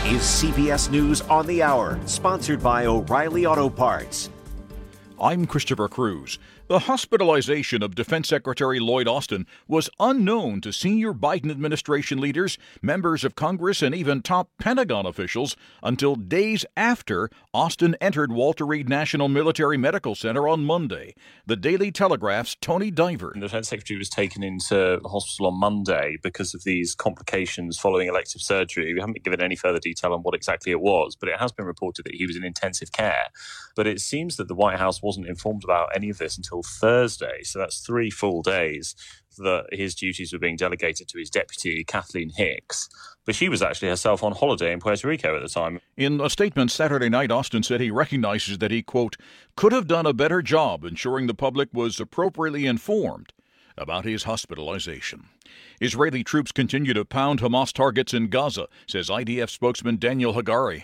is CBS News on the Hour, sponsored by O'Reilly Auto Parts. I'm Christopher Cruz. The hospitalization of Defense Secretary Lloyd Austin was unknown to senior Biden administration leaders, members of Congress, and even top Pentagon officials until days after Austin entered Walter Reed National Military Medical Center on Monday. The Daily Telegraph's Tony Diver. The Defense Secretary was taken into the hospital on Monday because of these complications following elective surgery. We haven't been given any further detail on what exactly it was, but it has been reported that he was in intensive care. But it seems that the White House wasn't informed about any of this until Thursday, so that's 3 full days that his duties were being delegated to his deputy, Kathleen Hicks. But she was actually herself on holiday in Puerto Rico at the time. In a statement Saturday night, Austin said he recognizes that he, quote, could have done a better job ensuring the public was appropriately informed about his hospitalization. Israeli troops continue to pound Hamas targets in Gaza, says IDF spokesman Daniel Hagari.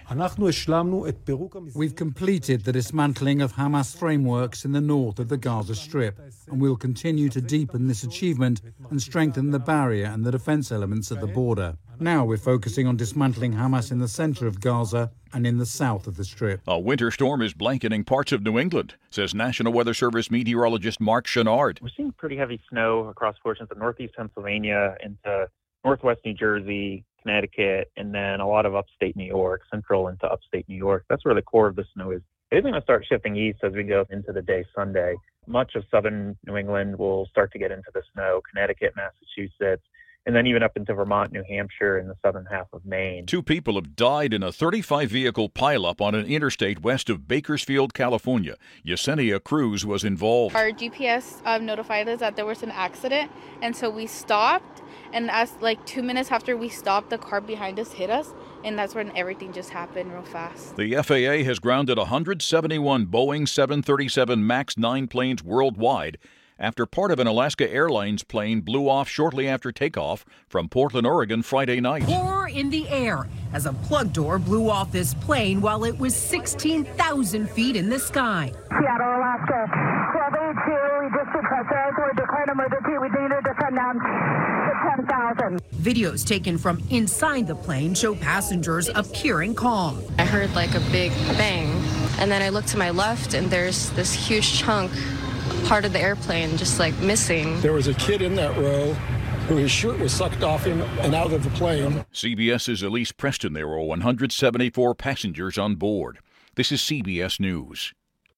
We've completed the dismantling of Hamas frameworks in the north of the Gaza Strip, and we'll continue to deepen this achievement and strengthen the barrier and the defense elements at the border. Now we're focusing on dismantling Hamas in the center of Gaza and in the south of the Strip. A winter storm is blanketing parts of New England, says National Weather Service meteorologist Mark Chenard. We're seeing pretty heavy snow across portions of northeast Pennsylvania into northwest New Jersey, Connecticut, and then a lot of upstate New York, central into upstate New York. That's where the core of the snow is. It is going to start shifting east as we go into the day Sunday. Much of southern New England will start to get into the snow, Connecticut, Massachusetts, and then even up into Vermont, New Hampshire, and the southern half of Maine. 2 people have died in a 35-vehicle pileup on an interstate west of Bakersfield, California. Yesenia Cruz was involved. Our GPS notified us that there was an accident, and so we stopped. And as 2 minutes after we stopped, the car behind us hit us, and that's when everything just happened real fast. The FAA has grounded 171 Boeing 737 MAX 9 planes worldwide after part of an Alaska Airlines plane blew off shortly after takeoff from Portland, Oregon, Friday night. Horror in the air as a plug door blew off this plane while it was 16,000 feet in the sky. Seattle, Alaska, 1282, we just pressure. We're declaring emergency. We need to descend down to 10,000. Videos taken from inside the plane show passengers appearing calm. I heard a big bang, and then I looked to my left, and there's this huge chunk, part of the airplane just missing. There was a kid in that row who his shirt was sucked off him and out of the plane. CBS's Elise Preston. There were 174 passengers on board. This is CBS News.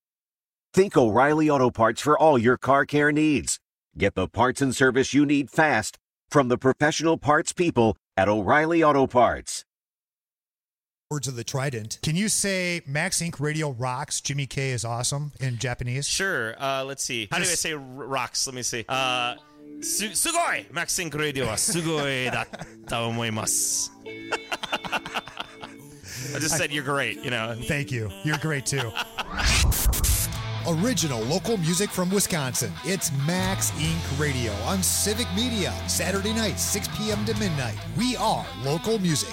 Think O'Reilly Auto Parts for all your car care needs. Get the parts and service you need fast from the professional parts people at O'Reilly Auto Parts. Words of the Trident. Can you say Max Inc. Radio rocks, Jimmy K is awesome in Japanese? Sure. Let's see. How do I say rocks? Let me see. Sugoi! Max Inc. Radio wa sugoi datta omoimasu. I just said you're great, Thank you. You're great, too. Original local music from Wisconsin. It's Max Inc. Radio on Civic Media. Saturday night, 6 p.m. to midnight. We are local music.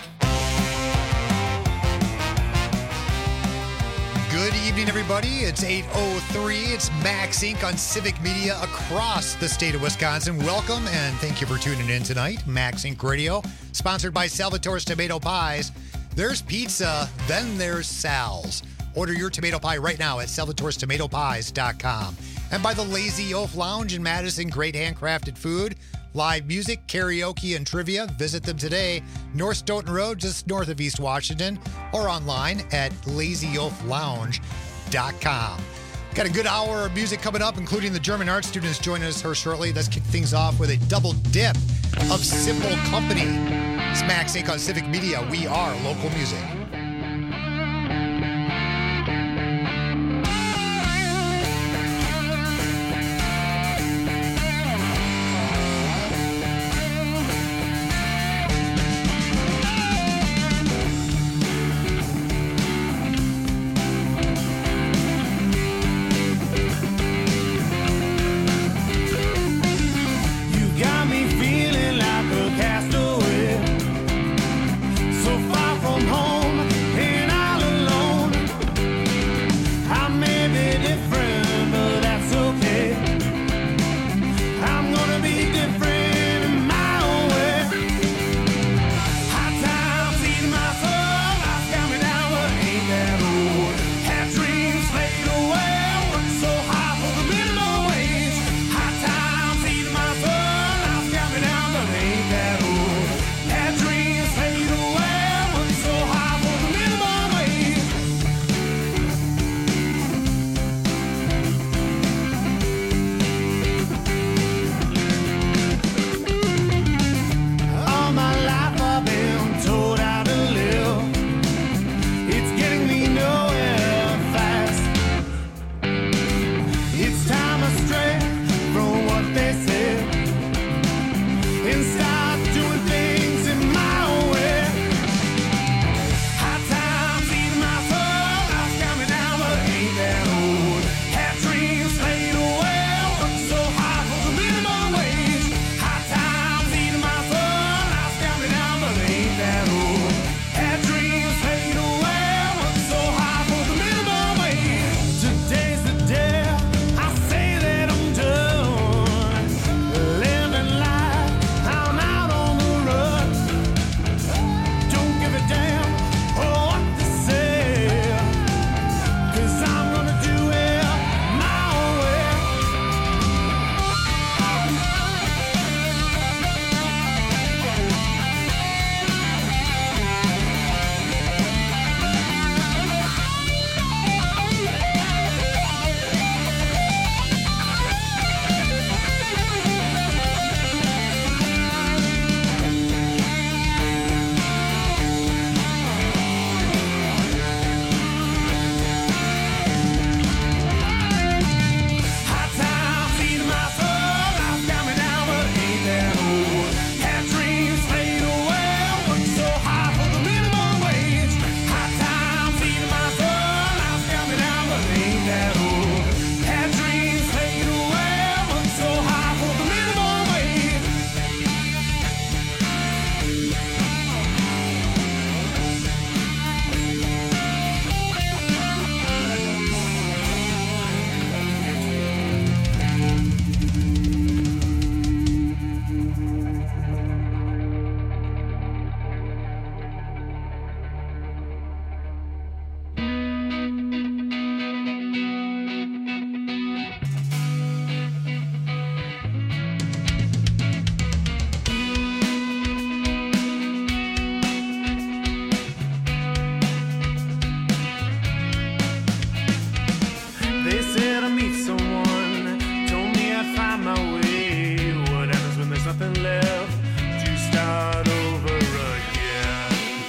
Good evening, everybody. It's 8:03. It's Max Inc. on Civic Media across the state of Wisconsin. Welcome, and thank you for tuning in tonight. Max Inc. Radio, sponsored by Salvatore's Tomato Pies. There's pizza, then there's Sal's. Order your tomato pie right now at salvatorestomatopies.com. And by the Lazy Oaf Lounge in Madison, great handcrafted food, live music, karaoke, and trivia. Visit them today, North Stoughton Road, just north of East Washington, or online at lazyoaflounge.com. Got a good hour of music coming up, including the German art students joining us here shortly. Let's kick things off with a double dip of Simple Company. It's Max Inc. on Civic Media. We are local music. Home my way. What happens when there's nothing left to start over again?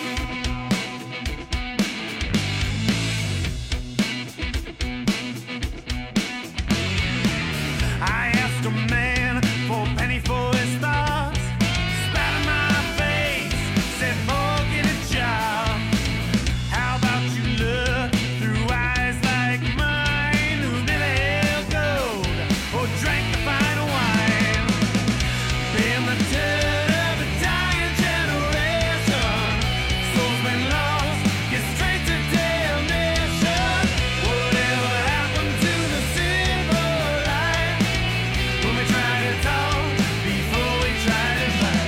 I asked a man for a penny for his thoughts. Spat in my face, said forget a job. How about you look through eyes like mine, who never held gold or drank the fine wine? Been the dirt of a dying generation. Soul's been lost, get straight to damnation. Whatever happened to the simple life? When we try to talk before we try to fight.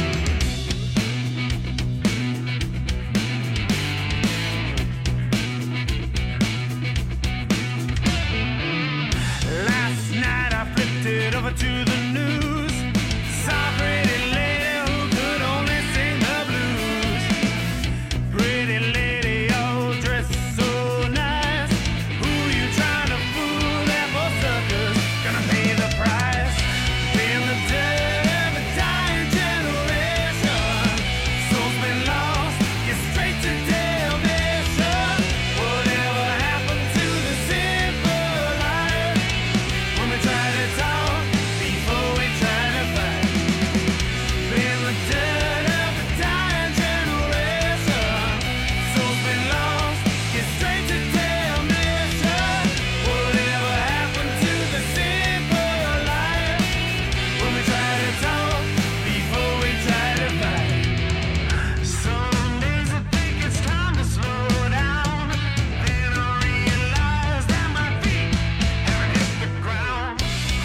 Last night I flipped it over to the news. Saw a pretty lady who could only sing the blues. Pretty lady, all dressed so nice. Who you trying to fool? That for suckers gonna pay the price. Been the dirt of a dying generation. Soul's been lost, get straight to damnation. Whatever happened to the simple life? When we try to talk before we try to fight. Been the dirt of a dying generation. Soul's been lost, get straight to damnation. Whatever happened to the simple life? When we try to talk before we try to fight. Some days I think it's time to slow down. Then I realize that my feet haven't hit the ground.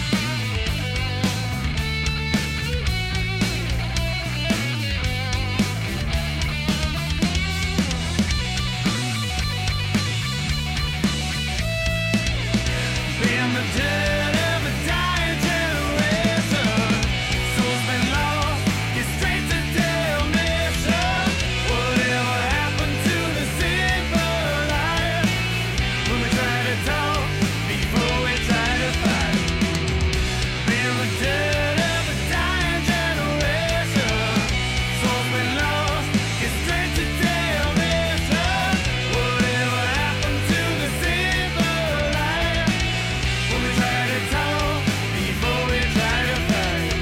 Been the dirt of a dying generation. Soul's been lost, get straight to damnation. Whatever happened to the simple life? When we try to talk before we try to fight. Been the dirt of a dying generation. Soul's been lost, get straight to damnation. Whatever happened to the simple life? When we try to talk before we try to fight.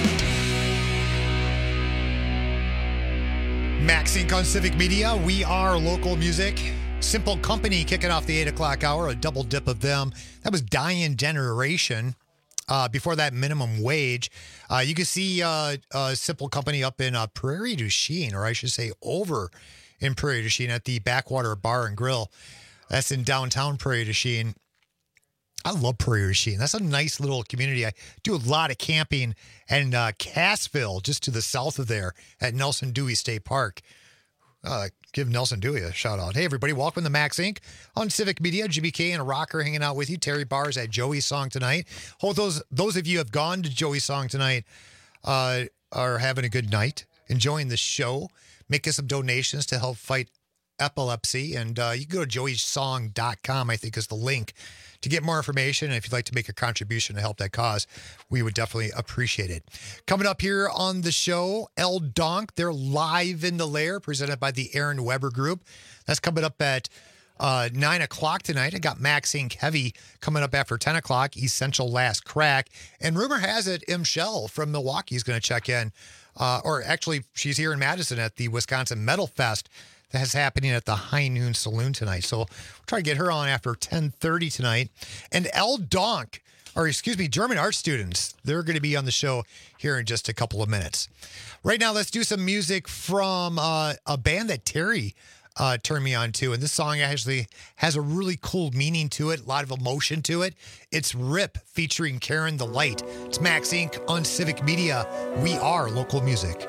Max Inc. on Civic Media. We are local music. Simple Company kicking off the 8 o'clock hour, a double dip of them. That was Dying Generation. Before that, Minimum Wage. You can see Simple Company up in Prairie du Chien, or I should say over in Prairie du Chien at the Backwater Bar and Grill. That's in downtown Prairie du Chien. I love Prairie du Chien. That's a nice little community. I do a lot of camping in Cassville, just to the south of there at Nelson Dewey State Park. Give Nelson Dewey a shout out. Hey, everybody, welcome to Max Inc. on Civic Media. Jimmy K and a rocker hanging out with you. Terry Barr's at Joey's Song tonight. Hope those of you who have gone to Joey's Song tonight are having a good night, enjoying the show, making some donations to help fight epilepsy. And you can go to joeysong.com, I think is the link, to get more information. And if you'd like to make a contribution to help that cause, we would definitely appreciate it. Coming up here on the show, El Donk, they're live in the lair, presented by the Aaron Weber Group. That's coming up at 9 o'clock tonight. I got Max Inc. Heavy coming up after 10 o'clock, Essential Last Crack. And rumor has it, M. Shell from Milwaukee is going to check in. Or actually, she's here in Madison at the Wisconsin Metal Fest. That's happening at the High Noon Saloon tonight. So we'll try to get her on after 10:30 tonight. And El Donk, German art students, they're going to be on the show here in just a couple of minutes. Right now, let's do some music from a band that Terry turned me on to. And this song actually has a really cool meaning to it, a lot of emotion to it. It's RIP featuring Karen the Light. It's Max Inc. on Civic Media. We are local music.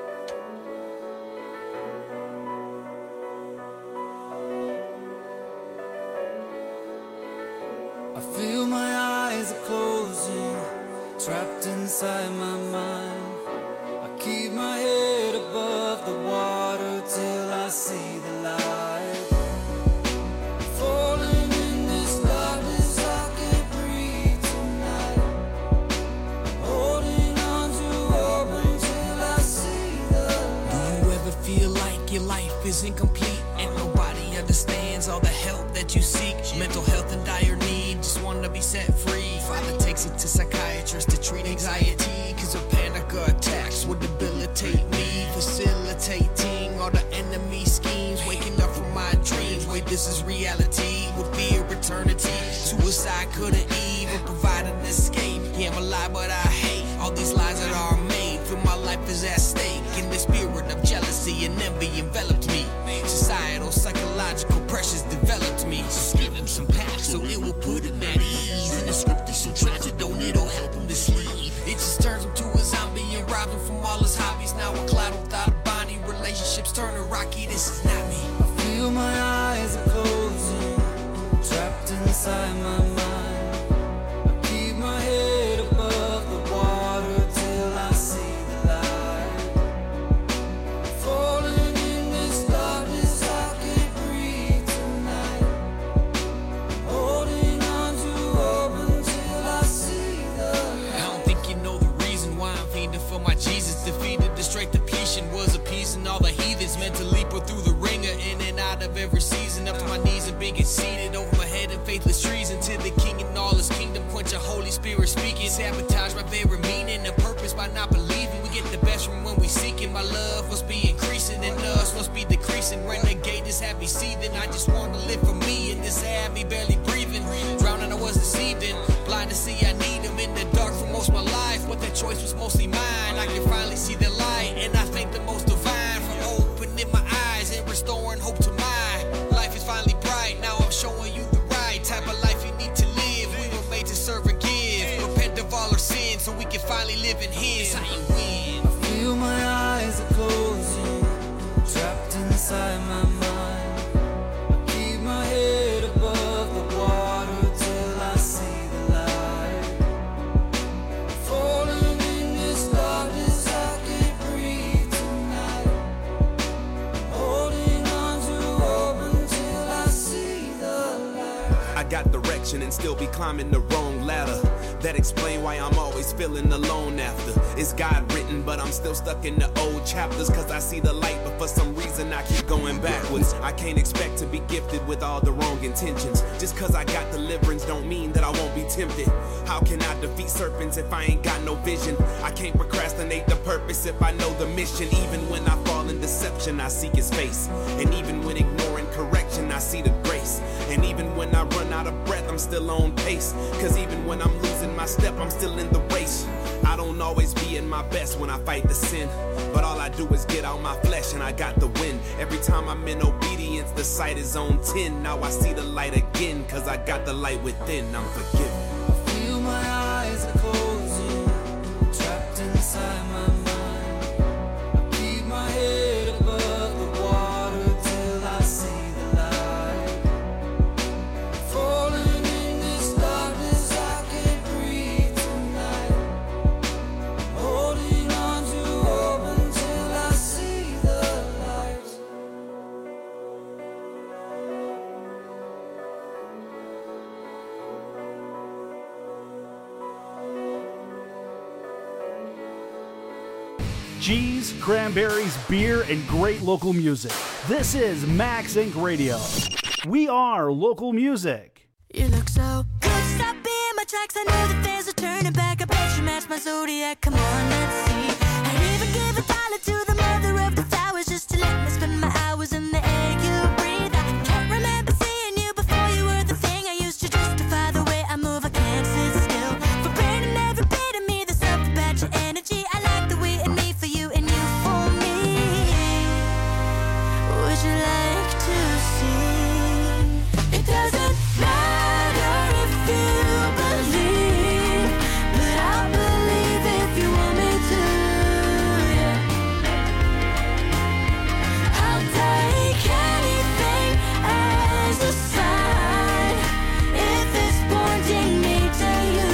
I feel my eyes are closing, trapped inside my mind. I keep my head above the water till I see the light. Falling in this darkness, I can't breathe tonight. is incomplete, and nobody understands all the help that you seek. Mental health in dire need, just want to be set free. Father takes it to psychiatrists to treat anxiety, cause her panic attacks would debilitate me. Facilitating all the enemy schemes, waking up from my dreams. Wait, this is reality with fear eternity. Suicide couldn't even provide an escape. Yeah, I'm alive, but I hate all these lies that are made. Feel my life is at stake, and the spirit of jealousy and envy enveloped me. Societal, psychological pressures developed me. Just give him some packs so it will put him at ease. And the script is so tragic, don't it'll help him to sleep. It just turns him to a zombie and robs him from all his hobbies. Now a cloud without a body, relationships turning rocky. This is not me. I feel my eyes are closing, trapped inside my mind. I keep my head above the water till I see the light. Falling in this darkness, I can't breathe tonight. Holding on to hope until I see the light. I don't think you know the reason why I'm fiending for my Jesus. Defeated the straight depletion, was appeasing all the heathens. Meant to leap her through the ringer, in and out of every season. Up to my knees and being seated over my head in faithless treason. To the king and all his kingdom, quench a Holy Spirit speaking. Sabotage my very meaning and purpose by not believing. We get the best from when we seek it. My love must be increasing and us must be decreasing. Renegade is happy seething. I just want to live for me, and this had me barely breathing. Drowning, I was deceived and blind to see I need him. In the dark for most of my life, but that choice was mostly mine. I can finally see the light, and I thank the most divine for opening my eyes and restoring hope to mine. Life is finally bright, now I'm showing you the right type of life you need to live. We were made to serve and give, repent of all our sins so we can finally live in his. How you win? I feel my eyes are closing, trapped inside my mind. I keep my head above the water till I see the light. Falling in this darkness, I can't breathe tonight. Holding on to hope until I see the light. I got direction and still be climbing the wrong ladder. That explain why I'm always feeling alone after. It's God written, but I'm still stuck in the old chapters. Cause I see the light, but for some reason I keep going backwards. I can't expect to be gifted with all the wrong intentions. Just cause I got deliverance don't mean that I won't be tempted. How can I defeat serpents if I ain't got no vision? I can't procrastinate the purpose if I know the mission. Even when I fall in deception, I seek his face. And even when ignoring correction, I see the grace. And even when I run out of breath, I'm still on pace. Cause even when I'm losing my step, I'm still in the race. I don't always be in my best when I fight the sin, but all I do is get out my flesh and I got the win. Every time I'm in obedience, the sight is on 10. Now I see the light again, cause I got the light within. I'm forgiven. I feel my eyes are closing, trapped inside my mind. I keep my head above the water till I see the light. Falling in this darkness, I can't breathe tonight. Holding on to hope until I see the light. Cheese, cranberries, beer, and great local music. This is Max Inc. Radio. We are local music. You look so good, stop being my tracks. I know the fans are turning back. I bet you match my zodiac. Come on, let's see. I'd even give $1 to the mother of the flowers just to let me spend my hours in the air you breathe. I can't remember seeing you before you were the thing I used to justify the way I move. I can't sit still. For branding every bit of me, there's something about your energy. I like the way in me for you and you for me. Would you like to see? It doesn't matter if you believe, but I'll believe if you want me to, yeah. I'll take anything as a sign if it's pointing me to you,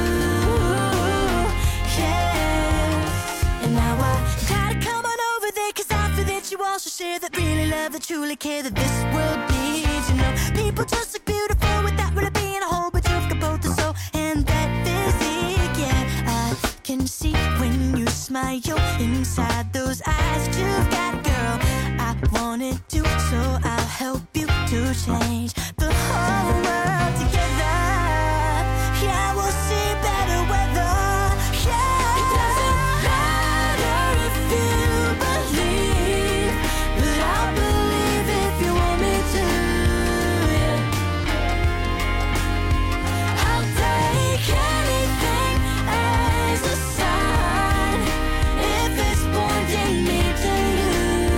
yes. And now I gotta come on over there, cause I feel that you also share that really love, that truly care, that this world needs. You know, people just look beautiful without really being a whole, but you've got both the soul and that physique, yeah. I can see when you smile inside those eyes that you've got, girl. I wanted to, so I'll help you to change the whole world together. Yeah, we'll see better weather. Yeah, it doesn't matter if you believe, but I'll believe if you want me to. Yeah. I'll take anything as a sign if it's pointing me to you.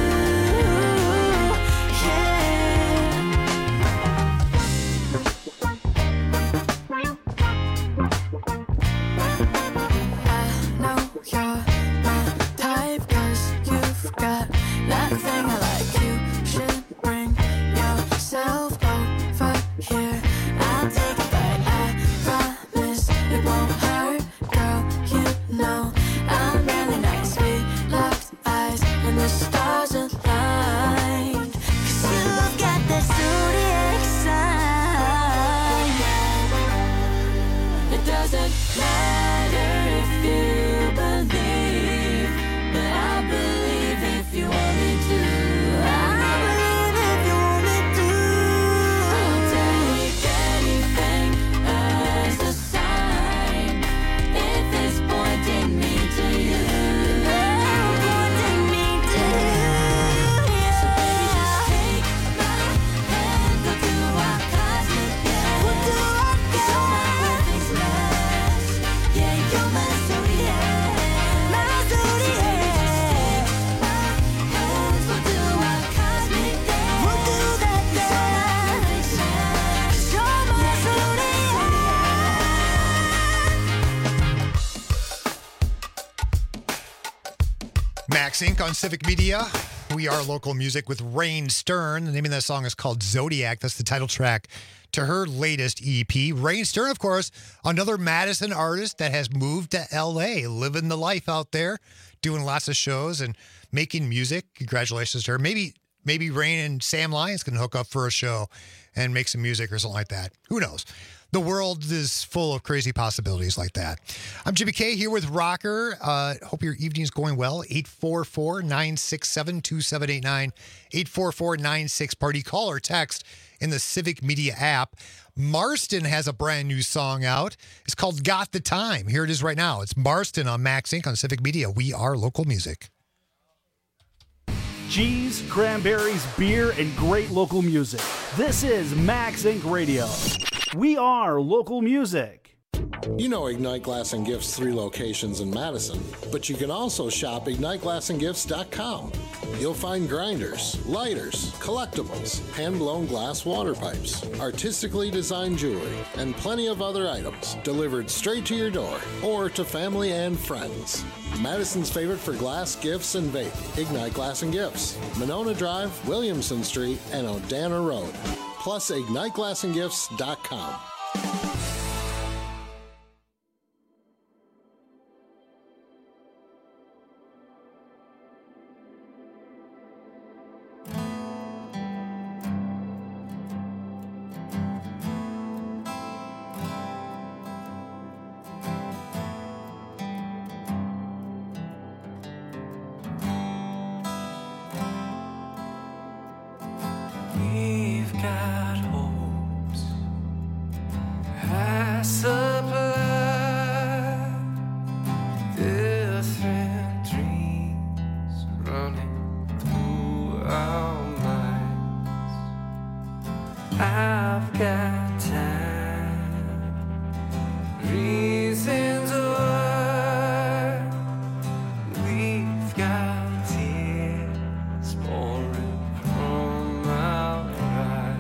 Max Inc. on Civic Media. We are local music with Rain Stern. The name of that song is called Zodiac. That's the title track to her latest EP. Rain Stern, of course, another Madison artist that has moved to L.A., living the life out there, doing lots of shows and making music. Congratulations to her. Maybe Rain and Sam Lyons can hook up for a show and make some music or something like that. Who knows? The world is full of crazy possibilities like that. I'm Jimmy K here with Rocker. Hope your evening's going well. 844-967-2789. 844-96-PARTY. Call or text in the Civic Media app. Marston has a brand new song out. It's called Got the Time. Here it is right now. It's Marston on Max Inc. on Civic Media. We are local music. Cheese, cranberries, beer, and great local music. This is Max Inc. Radio. We are local music. You know Ignite Glass and Gifts 3 locations in Madison, but you can also shop IgniteGlassandGifts.com. You'll find grinders, lighters, collectibles, hand-blown glass water pipes, artistically designed jewelry, and plenty of other items delivered straight to your door or to family and friends. Madison's favorite for glass, gifts, and vape, Ignite Glass and Gifts, Monona Drive, Williamson Street, and Odana Road. Plus IgniteGlassandGifts.com. We've got hopes, I supply different dreams running through our minds. I've got time, reasons why. We've got tears pouring from our eyes.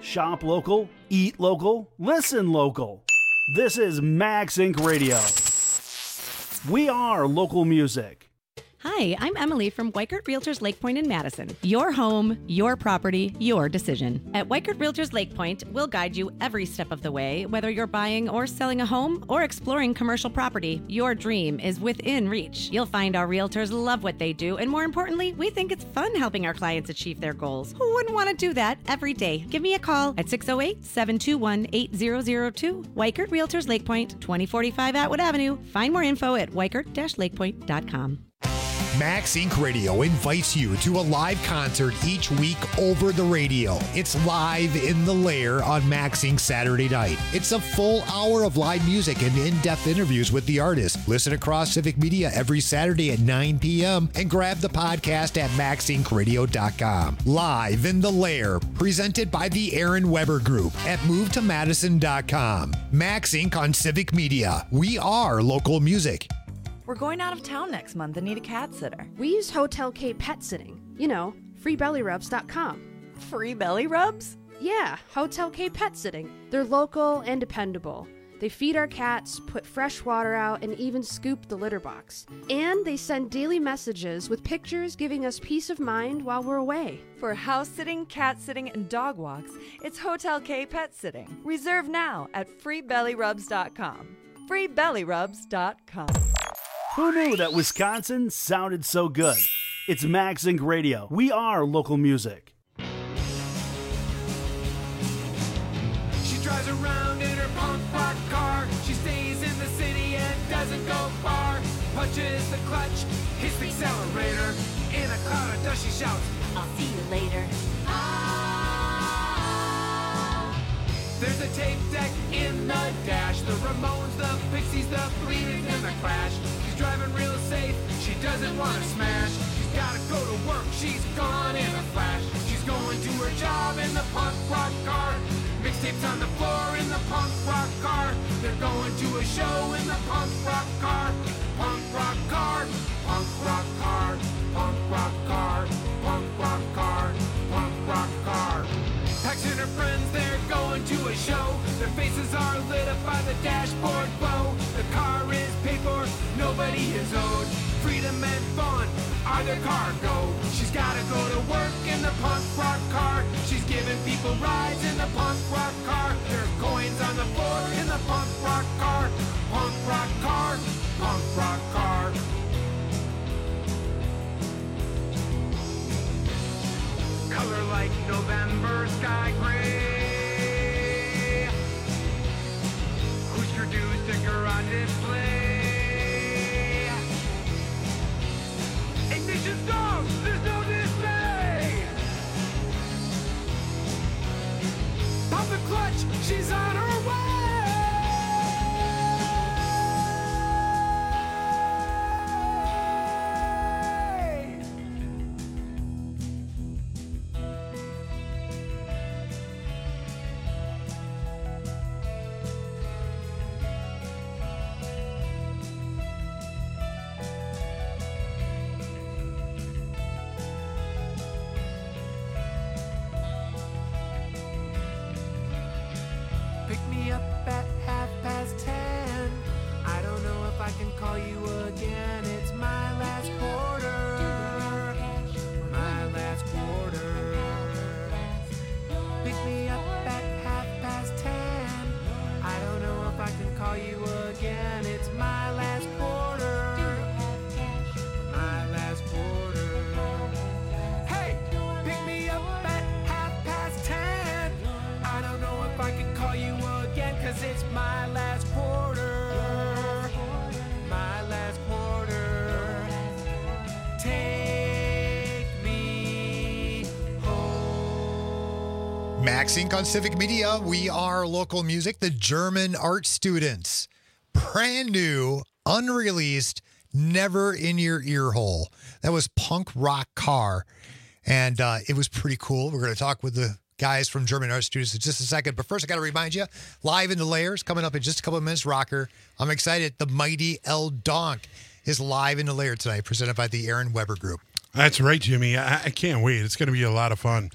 Shop local, eat local, listen local. This is Max Inc. Radio. We are local music. Hi, I'm Emily from Weikert Realtors Lake Point in Madison. Your home, your property, your decision. At Weikert Realtors Lake Point, we'll guide you every step of the way, whether you're buying or selling a home or exploring commercial property. Your dream is within reach. You'll find our realtors love what they do, and more importantly, we think it's fun helping our clients achieve their goals. Who wouldn't want to do that every day? Give me a call at 608-721-8002. Weikert Realtors Lake Point, 2045 Atwood Avenue. Find more info at weikert-lakepoint.com. Max Inc. Radio invites you to a live concert each week over the radio. It's Live in the Lair on Max Inc. Saturday night. It's a full hour of live music and in-depth interviews with the artist. Listen across Civic Media every Saturday at 9 p.m. and grab the podcast at maxincradio.com. Live in the Lair, presented by the Aaron Weber Group at movetomadison.com. Max Inc. on Civic Media. We are local music. We're going out of town next month and need a cat sitter. We use Hotel K Pet Sitting. You know, freebellyrubs.com. Free belly rubs? Yeah, Hotel K Pet Sitting. They're local and dependable. They feed our cats, put fresh water out, and even scoop the litter box. And they send daily messages with pictures giving us peace of mind while we're away. For house sitting, cat sitting, and dog walks, it's Hotel K Pet Sitting. Reserve now at freebellyrubs.com. freebellyrubs.com. Who knew that Wisconsin sounded so good? It's Max Inc. Radio. We are local music. She drives around in her punk rock car. She stays in the city and doesn't go far. Punches the clutch, hits the accelerator. In a cloud of dust she shouts, "I'll see you later." There's a tape deck in the dash. The Ramones, the Pixies, the Bleeding, and the Clash. She's driving real safe. She doesn't want to smash. She's gotta go to work. She's gone in a flash. She's going to her job in the punk rock car. Mixtapes on the floor in the punk rock car. They're going to a show in the punk rock car. Punk rock car. Punk rock car. Punk rock car. Punk rock car. Punk rock car. Pax and her friends, they're going to a show. Their faces are lit up by the dashboard glow. The car is paid for, nobody is owed. Freedom and fun are their cargo. She's gotta go to work in the punk rock car. She's giving people rides in the punk rock car. There are coins on the floor in the punk rock car. Punk rock car, punk rock car. Color like November sky gray. Husker Du sticker on display. Ignition stop, there's no display. Pop the clutch, she's on her way. Pick me up at 10:30. I don't know if I can call you again. It's my last quarter. My last quarter. Pick me up at 10:30. I don't know if I can call you again. It's my last quarter. My last quarter. Hey, pick me up at 10:30. I don't know if I can call you again, 'cause it's my last quarter. My last quarter. Take me home. Max Inc. on Civic Media. We are local music. The German Art Students. Brand new, unreleased, never in your ear hole. That was Punk Rock Car. And it was pretty cool. We're going to talk with the guys from German Art Studios in just a second. But first, I got to remind you, Live in the Layers coming up in just a couple of minutes. Rocker. I'm excited. The Mighty El Donk is live in the layer tonight, presented by the Aaron Weber Group. That's right, Jimmy. I can't wait. It's going to be a lot of fun.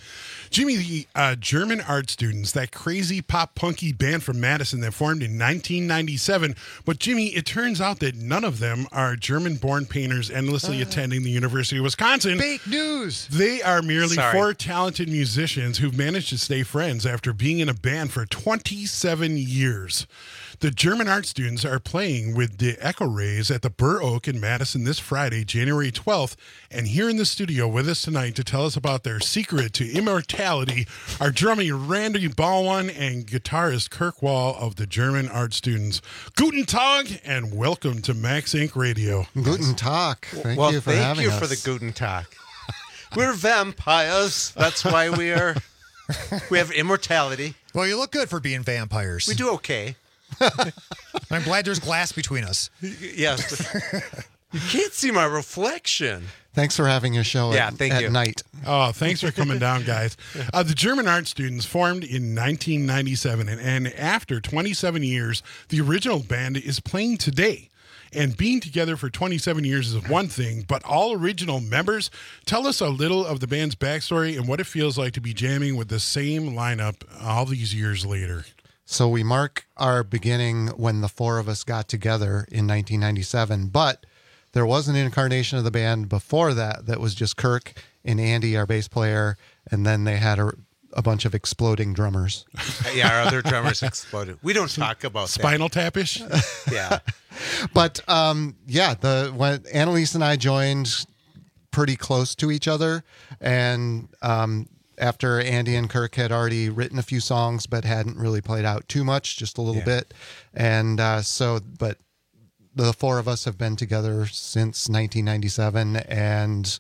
Jimmy, the German art students, that crazy pop punky band from Madison that formed in 1997. But Jimmy, it turns out that none of them are German-born painters endlessly attending the University of Wisconsin. Fake news. They are merely four talented musicians who've managed to stay friends after being in a band for 27 years. The German art students are playing with the Echo Rays at the Burr Oak in Madison this Friday, January 12th. And here in the studio with us tonight to tell us about their secret to immortality are drummer Randy Ballwan and guitarist Kirk Wall of the German art students. Guten Tag and welcome to Max Inc. Radio. Guten Tag. Thank you for having us. Thank you for the Guten Tag. We're vampires. That's why we have immortality. Well, you look good for being vampires. We do okay. I'm glad there's glass between us. Yes. You can't see my reflection. Thanks for having your show at night. Oh, thanks for coming down, guys. The German art students formed in 1997, and after 27 years, the original band is playing today. And being together for 27 years is one thing, but all original members. Tell us a little of the band's backstory and what it feels like to be jamming with the same lineup all these years later. So we mark our beginning when the four of us got together in 1997, but there was an incarnation of the band before that was just Kirk and Andy, our bass player, and then they had a bunch of exploding drummers. Yeah, our other drummers exploded. We don't talk about Spinal Tap-ish? Yeah. But, when Annalise and I joined pretty close to each other, and after Andy and Kirk had already written a few songs but hadn't really played out too much, just a little bit. And but the four of us have been together since 1997, and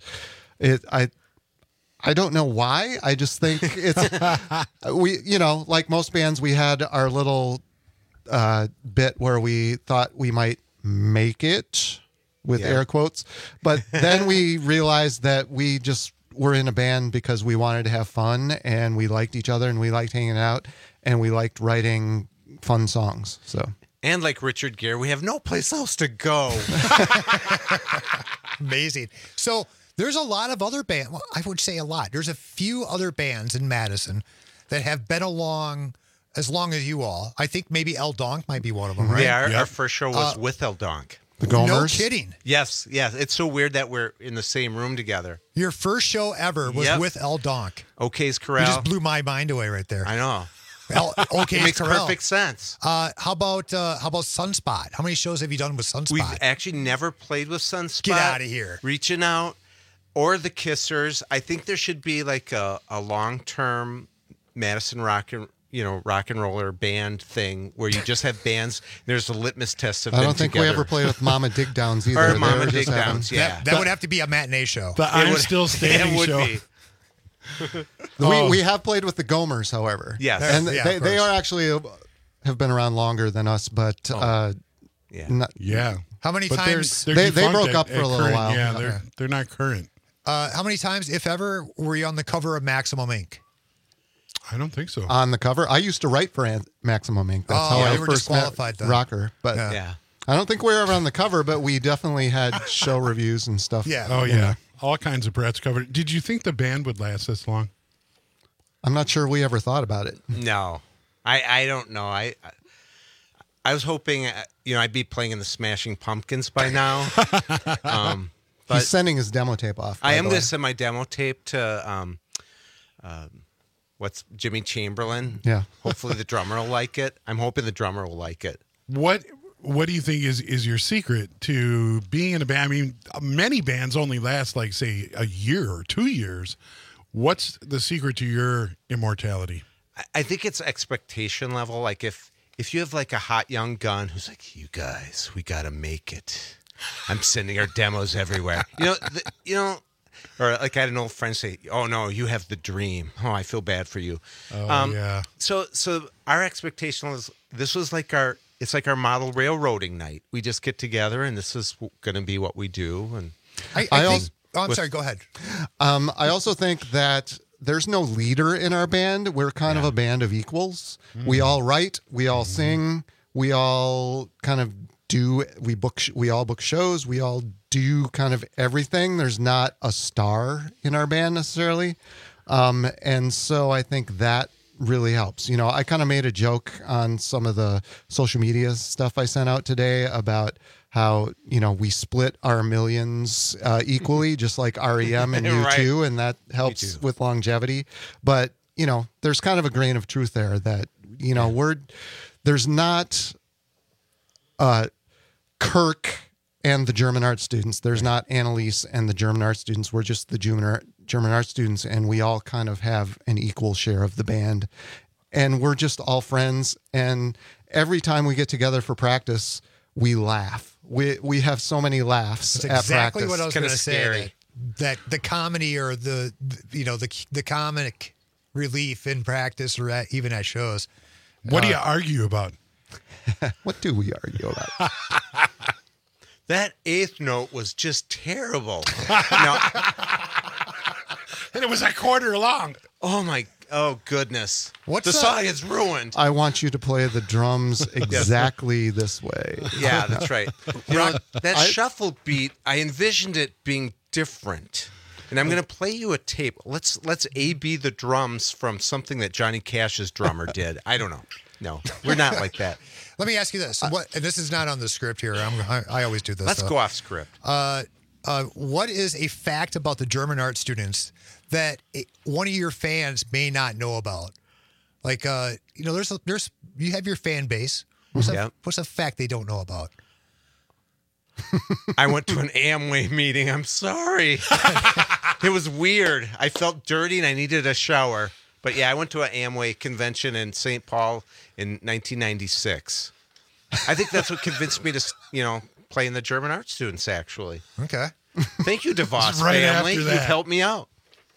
I don't know why. I just think it's like most bands, we had our little bit where we thought we might make it with air quotes, but then we realized that we just were in a band because we wanted to have fun and we liked each other and we liked hanging out and we liked writing fun songs. So. And like Richard Gere, we have no place else to go. Amazing. So there's a lot of other bands. Well, I would say a lot. There's a few other bands in Madison that have been along as long as you all. I think maybe El Donk might be one of them, right? Yeah, our first show was with El Donk. The Gomers? No kidding. Yes. It's so weird that we're in the same room together. Your first show ever was with El Donk. OK's Corral. You just blew my mind away right there. I know. OK's It makes Corral. perfect sense. How about Sunspot? How many shows have you done with Sunspot? We've actually never played with Sunspot. Get out of here. Reaching Out or the Kissers. I think there should be like a long-term Madison rock and roller band thing where you just have bands. There's a litmus test of them I don't think together. we ever played with Mama Dig Downs either. Or Mama Dig Downs, yeah. That would have to be a matinee show. The I'm Still Standing show. We have played with the Gomers, however. Yes. And they are actually have been around longer than us, but How many But times? they're they broke defunct up for a little current. while. Yeah, they're not current. How many times, if ever, were you on the cover of Maximum Inc.? I don't think so. On the cover, I used to write for Maximum Inc. That's how I were first disqualified met then. Rocker. But I don't think we were ever on the cover, but we definitely had show reviews and stuff. Yeah. Oh, yeah. All kinds of press covered. Did you think the band would last this long? I'm not sure we ever thought about it. No. I don't know. I was hoping, I'd be playing in the Smashing Pumpkins by now. But He's sending his demo tape off. I am going to send my demo tape to Jimmy Chamberlain. Yeah. Hopefully the drummer will like it. I'm hoping the drummer will like it. What do you think is your secret to being in a band? I mean, many bands only last like, say, a year or 2 years. What's the secret to your immortality? I think it's expectation level. Like if you have like a hot young gun who's like, you guys, we got to make it. I'm sending our demos everywhere. Or like I had an old friend say, "Oh no, you have the dream. Oh, I feel bad for you." Oh yeah. So our expectation was this was like our model railroading night. We just get together and this is going to be what we do. And I'm sorry. Go ahead. I also think that there's no leader in our band. We're kind of a band of equals. We all write. We all sing. We all kind of we all book shows. We all do kind of everything. There's not a star in our band necessarily. And so I think that really helps. You know, I kind of made a joke on some of the social media stuff I sent out today about how, you know, we split our millions equally, just like REM and U2, Right. and that helps with longevity. But, you know, there's kind of a grain of truth there that, you know, there's not Kirk and the German art students. There's not Annalise and the German art students. We're just the German art students, and we all kind of have an equal share of the band. And we're just all friends. And every time we get together for practice, we laugh. We have so many laughs That's at exactly practice. what I was going to say. That the comedy or the comic relief in practice or even at shows. What do you argue about? What do we argue about? That eighth note was just terrible. And it was a quarter long. Oh goodness. What's the that? song is ruined. I want you to play the drums exactly this way. Yeah, that's right. You know, that shuffle beat, I envisioned it being different. And I'm going to play you a tape. Let's A-B the drums from something that Johnny Cash's drummer did. I don't know. No, we're not like that. Let me ask you this. And this is not on the script here. I always do this. Let's go off script. What is a fact about the German art students that one of your fans may not know about? Like, you know, there's you have your fan base. What's a fact they don't know about? I went to an Amway meeting. I'm sorry. It was weird. I felt dirty and I needed a shower. But yeah, I went to an Amway convention in St. Paul in 1996. I think that's what convinced me to, you know, play in the German art students, actually. Okay. Thank you, DeVos Right family. after that. You've helped me out.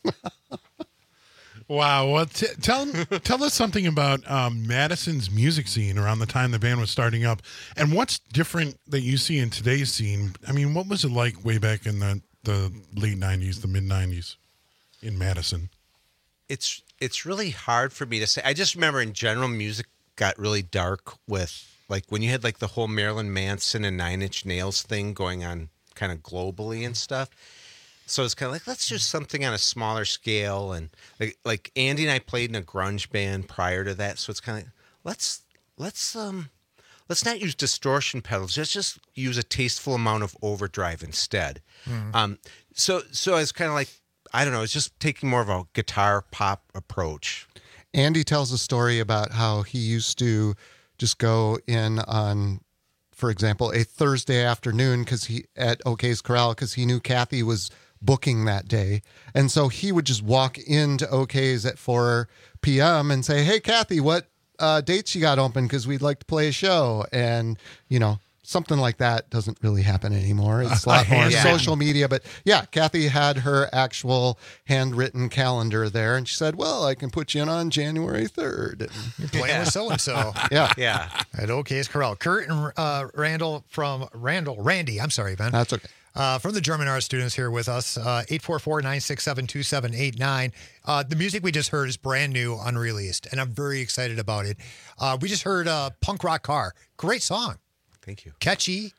Wow. Well, tell us something about Madison's music scene around the time the band was starting up, and what's different that you see in today's scene. I mean, what was it like way back in the late 90s, the mid 90s in Madison? It's really hard for me to say. I just remember in general, music got really dark with, like, when you had like the whole Marilyn Manson and Nine Inch Nails thing going on kind of globally and stuff. So it's kind of like, let's do something on a smaller scale. And like Andy and I played in a grunge band prior to that. So it's kind of let's not use distortion pedals. Let's just use a tasteful amount of overdrive instead. So it's kind of like, I don't know, it's just taking more of a guitar pop approach. Andy tells a story about how he used to just go in on, for example, a Thursday afternoon at OK's Corral because he knew Kathy was booking that day. And so he would just walk into OK's at 4 p.m. and say, hey, Kathy, what dates you got open? Because we'd like to play a show. And, you know, something like that doesn't really happen anymore. It's a lot more social media. But yeah, Kathy had her actual handwritten calendar there. And she said, well, I can put you in on January 3rd. And you're playing with so-and-so. Yeah. At OK's Corral. Kurt and Randy, I'm sorry, Ben. That's okay. From the German art students here with us, 844-967-2789. The music we just heard is brand new, unreleased, and I'm very excited about it. We just heard Punk Rock Car. Great song. Thank you. Catchy.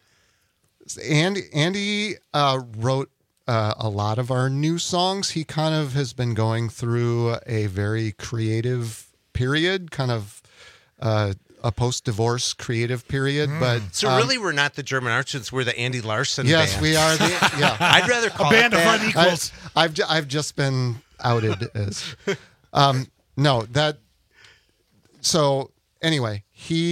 Andy wrote a lot of our new songs. He kind of has been going through a very creative period, kind of a post-divorce creative period. But so really, we're not the German art students. We're the Andy Larson yes, band. we are. I'd rather call a band it of that. unequals. I've just been outed as no that. So anyway,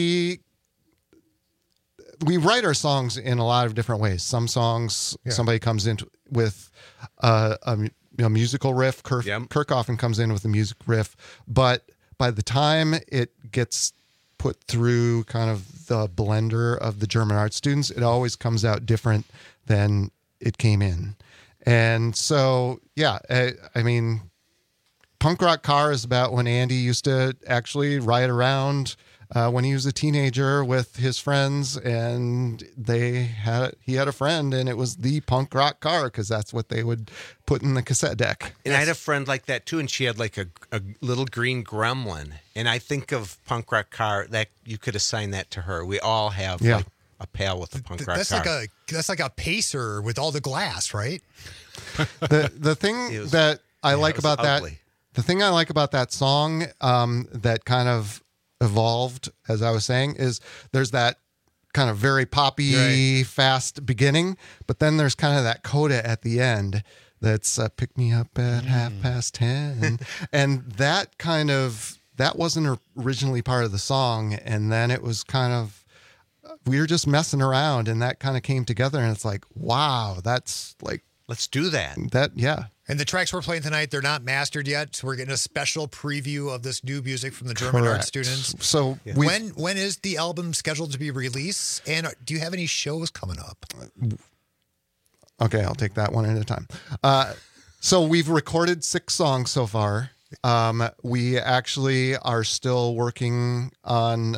we write our songs in a lot of different ways. Some songs, somebody comes in with a musical riff. Kirk often comes in with a music riff, but by the time it gets put through kind of the blender of the German art students, it always comes out different than it came in. And so, yeah, I mean, Punk Rock Car is about when Andy used to actually ride around when he was a teenager with his friends, and he had a friend, and it was the Punk Rock Car because that's what they would put in the cassette deck. And I had a friend like that too, and she had like a little green gremlin. And I think of Punk Rock Car, that you could assign that to her. We all have like a pal with a Punk Rock Car. That's like a pacer with all the glass, right? The thing that I like about ugly. the thing I like about that song that kind of evolved, as I was saying, is there's that kind of very poppy, fast beginning, but then there's kind of that coda at the end that's pick me up at 10:30. And that wasn't originally part of the song. And then it was kind of, we were just messing around and that kind of came together. And it's like, wow, that's like, let's do that. Yeah. And the tracks we're playing tonight, they're not mastered yet. So we're getting a special preview of this new music from the German art students. So when is the album scheduled to be released? And do you have any shows coming up? Okay, I'll take that one at a time. So we've recorded 6 songs so far. We actually are still working on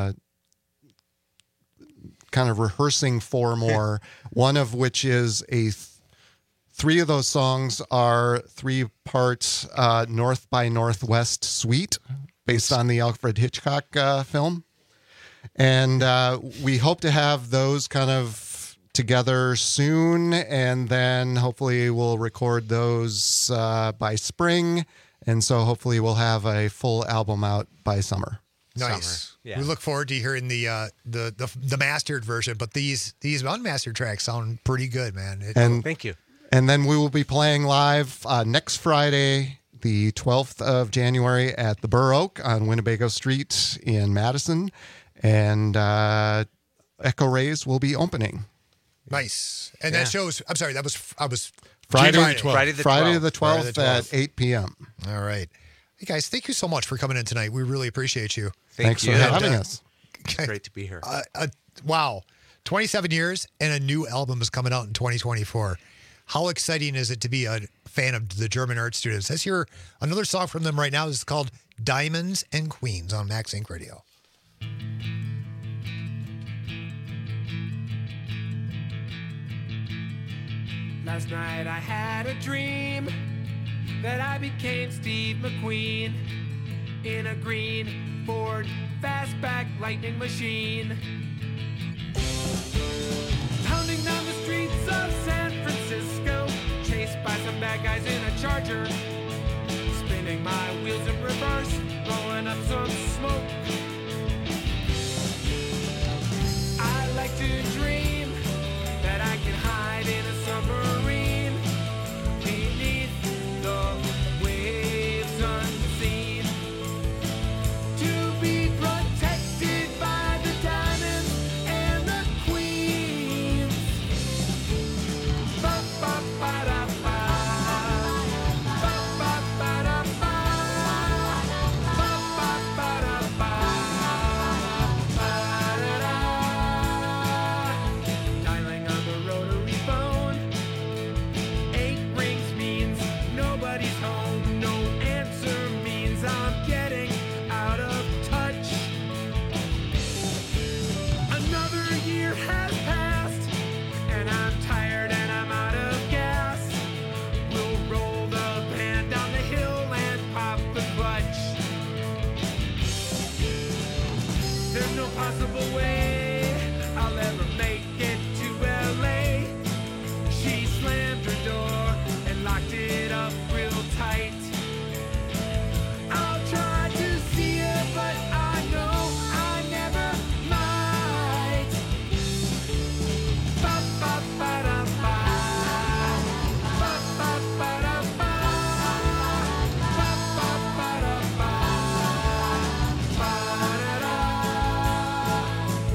kind of rehearsing 4 more, one of which is 3 of those songs are 3 parts North by Northwest suite based on the Alfred Hitchcock film. And we hope to have those kind of together soon. And then hopefully we'll record those by spring. And so hopefully we'll have a full album out by summer. Nice. Yeah. We look forward to hearing the mastered version, but these unmastered tracks sound pretty good, man. Thank you. And then we will be playing live next Friday, the 12th of January at the Burr Oak on Winnebago Street in Madison. And Echo Rays will be opening. Nice. And that shows, I'm sorry, I was Friday the 12th. 12th at 8 p.m. All right. Hey, guys, thank you so much for coming in tonight. We really appreciate you. Thanks for having us. It's great to be here. Wow. 27 years and a new album is coming out in 2024. How exciting is it to be a fan of the German art students? Let's hear another song from them right now. This is called Diamonds and Queens on Max Inc. Radio. Last night I had a dream that I became Steve McQueen in a green Ford fastback lightning machine, pounding down the streets of San Francisco, chased by some bad guys in a Charger, spinning my wheels in reverse, blowing up some smoke. I like to dream that I can hide in a submarine beneath the waves unseen, to be protected by the diamonds and the queens. Ba ba ba da ba, ba ba ba da ba, ba ba ba da ba, ba da da. Dialing on the rotary phone. 8 rings means nobody's home. No answer means I'm getting out of touch. Another year has passed, and I'm tired and I'm out of gas. We'll roll the band down the hill and pop the clutch. There's no possible way I'll ever make it to LA. She slammed her door and locked it up real tight. I'll try to see her, but I know I never might. Ba ba ba da ba, ba ba ba da ba, ba ba ba da ba, ba da da.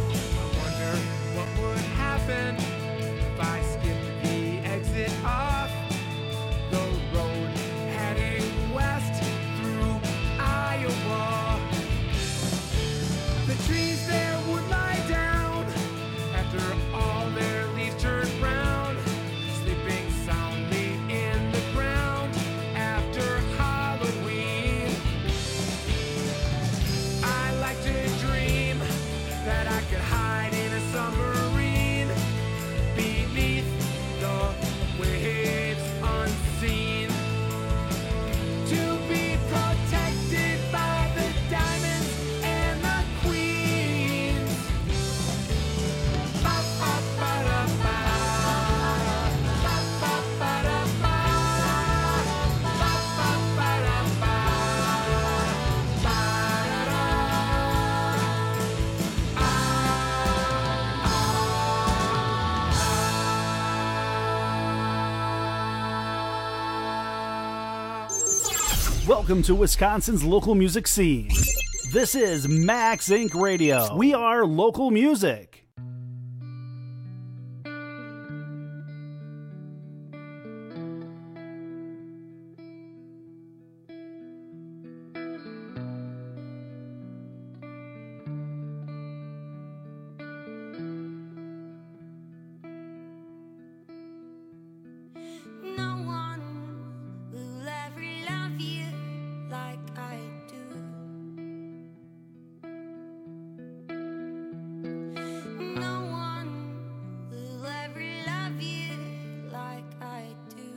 Welcome to Wisconsin's local music scene. This is Max Inc. Radio. We are local music. No one will ever love you like I do. No one will ever love you like I do.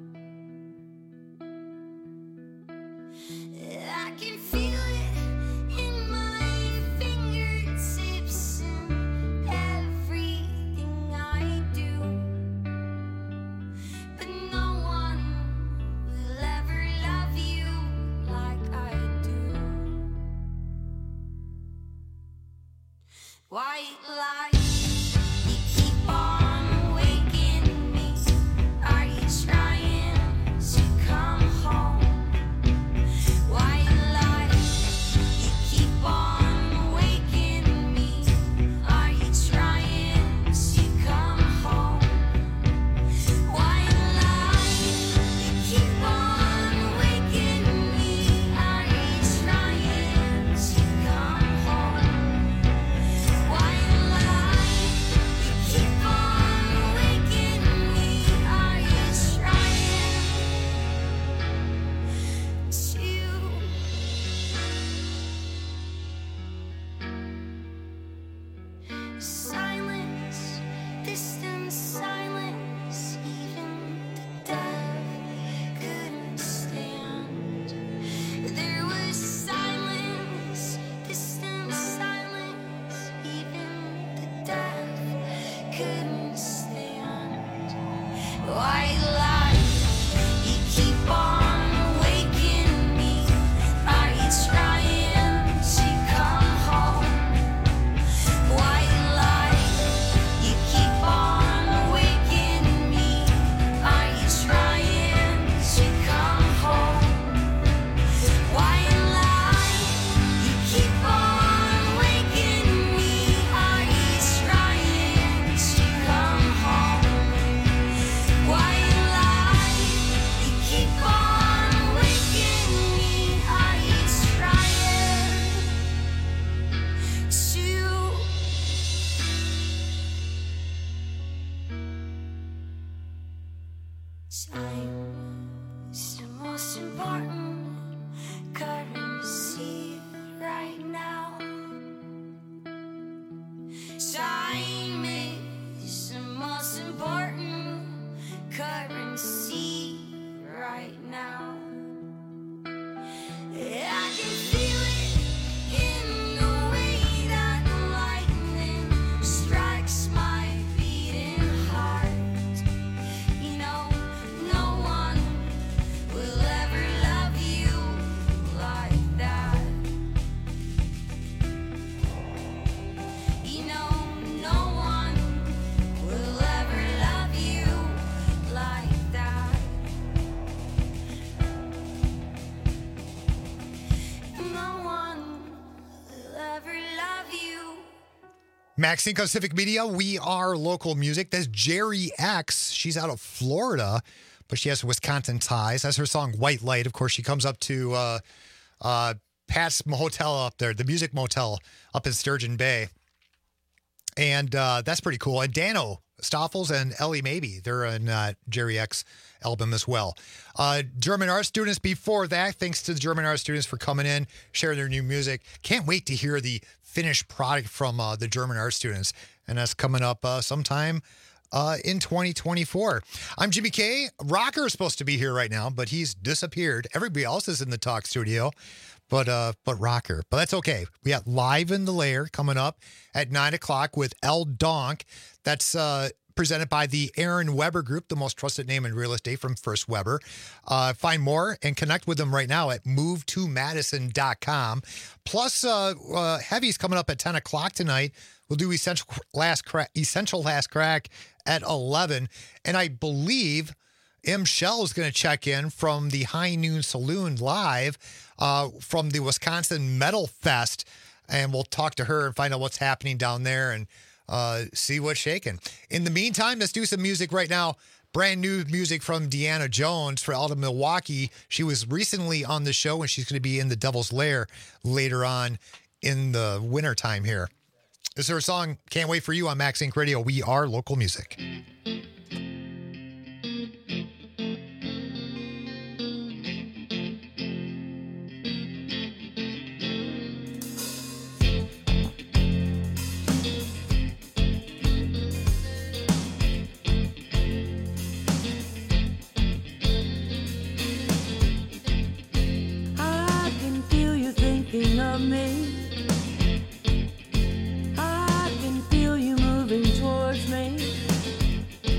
I can feel it in my fingertips and everything I do. But no one will ever love you like I do. White lies, you keep on waking me. Are you trying to come home? White lies, you keep on waking me. Are you trying to come home? White lies, you keep on waking me. Are you trying to come home? White lies, you keep on waking me. Are you trying to silence, distant silence, even the deaf couldn't stand. There was silence, distant silence, even the deaf couldn't stand. White lies, you keep on waking me. Are you trying to come home? White lies, you keep on waking me. Are you trying to come home? White lies, you keep on waking me. Are you trying to come home? White lies, you keep on waking me. Are you trying to? Time is the most important currency right now. Time is the most important currency right now. I can feel it in the way that lightning strikes my beating heart. You know, no one will ever love you like that. You know, no one will ever love you like that. No one will ever love you. Max Inc. on Civic Media. We are local music. That's Jerry X. She's out of Florida, but she has Wisconsin ties. That's her song White Light. Of course, she comes up to Pat's Motel up there, the Music Motel up in Sturgeon Bay. And that's pretty cool. And Dano Stoffels and Ellie Maybe, they're in Jerry X album as well. German art students before that. Thanks to the German art students for coming in, sharing their new music. Can't wait to hear the finished product from the German art students. And that's coming up sometime in 2024. I'm Jimmy K. Rocker is supposed to be here right now, but he's disappeared. Everybody else is in the talk studio, but Rocker. But that's okay. We got Live in the Lair coming up at 9 o'clock with El Donk. That's presented by the Aaron Weber Group, the most trusted name in real estate from First Weber. Find more and connect with them right now at movetomadison.com. Plus, Heavy's coming up at 10 o'clock tonight. We'll do Essential Last Crack at 11. And I believe M. Shell is going to check in from the High Noon Saloon live from the Wisconsin Metal Fest. And we'll talk to her and find out what's happening down there and see what's shaking. In the meantime, let's do some music right now. Brand new music from Deanna Jones for out of Milwaukee. She was recently on the show, and she's going to be in the Devil's Lair later on in the wintertime here. This is her song, Can't Wait For You on Max Inc. Radio. We are local music. Of me, I can feel you moving towards me.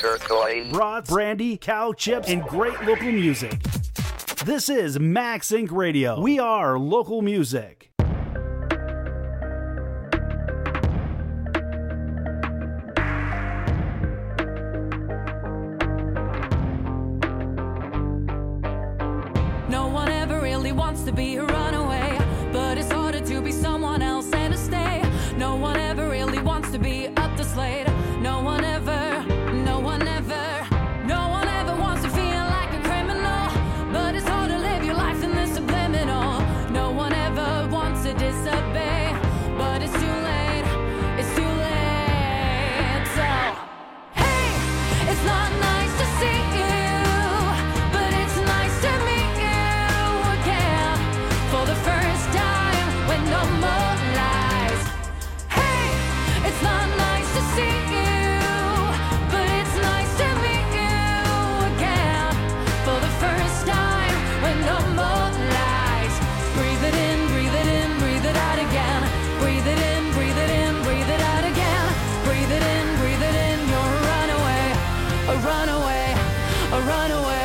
turquoise. Brats, brandy, cow chips, and great local music. This is Max Inc. Radio. We are local music. No one ever really wants to be a runaway, but it's harder to be someone else and to stay. No one ever really wants to be up to slate. No one ever, no one ever, no one ever wants to feel like a criminal, but it's hard to live your life in this subliminal. No one ever wants to disobey, but it's too late, it's too late. So, hey, it's not nice to see you, but it's nice to meet you again for the first time with no more lies. Hey, it's not nice to see you, but it's nice to meet you again for the first time with no more lies. Breathe it in, breathe it in, breathe it out again. Breathe it in, breathe it in, breathe it out again. Breathe it in, breathe it in. You're a runaway, a runaway, a runaway.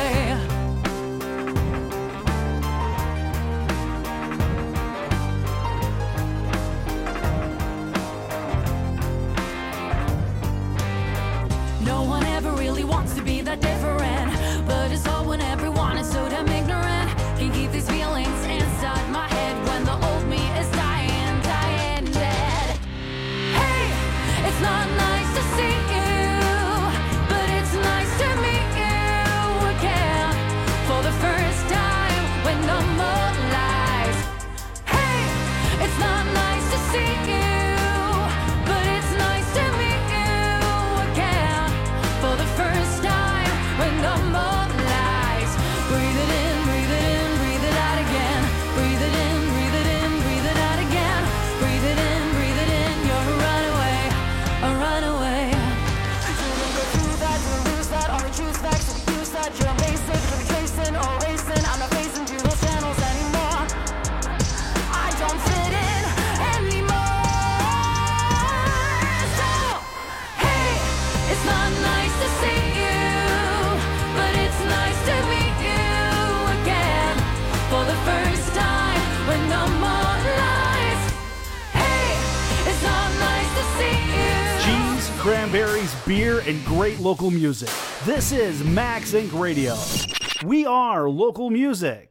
No one ever really wants to be that different, but it's all when everyone is so damn ignorant. Can't keep these feelings inside my head when the old me is dying, dying dead. Hey, it's not nice to see you, but it's nice to meet you again for the first time with no more lies. Hey, it's not nice to see you, but it's nice to meet you again for the first time with no more lies. Breathe it in, breathe it in, breathe it out again. Breathe it in, breathe it in, breathe it out again. Breathe it in, breathe it in. You're a runaway, a runaway. You don't go through that, you lose that, all the truth facts, you use that. You're basic, you're tracing or racing. I'm not facing through those channels anymore. I don't fit in anymore. So, hey, it's not nice to see you, but it's nice to meet you again for the first time with no more lies. Hey, it's not nice to see you. Cheese, cranberries, beer, and great local music. This is Max Inc. Radio. We are local music.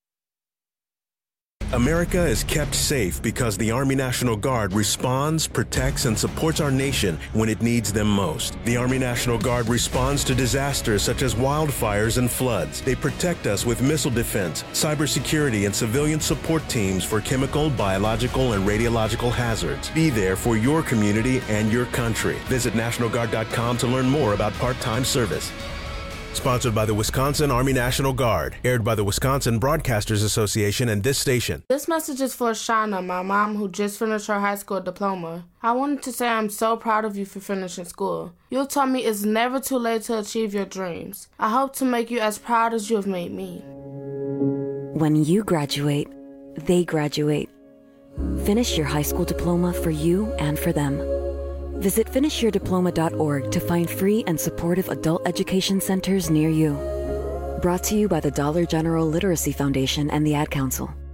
America is kept safe because the Army National Guard responds, protects, and supports our nation when it needs them most. The Army National Guard responds to disasters such as wildfires and floods. They protect us with missile defense, cybersecurity, and civilian support teams for chemical, biological, and radiological hazards. Be there for your community and your country. Visit NationalGuard.com to learn more about part-time service. Sponsored by the Wisconsin Army National Guard. Aired by the Wisconsin Broadcasters Association and this station. This message is for Shauna, my mom, who just finished her high school diploma. I wanted to say I'm so proud of you for finishing school. You taught me it's never too late to achieve your dreams. I hope to make you as proud as you have made me. When you graduate, they graduate. Finish your high school diploma for you and for them. Visit finishyourdiploma.org to find free and supportive adult education centers near you. Brought to you by the Dollar General Literacy Foundation and the Ad Council.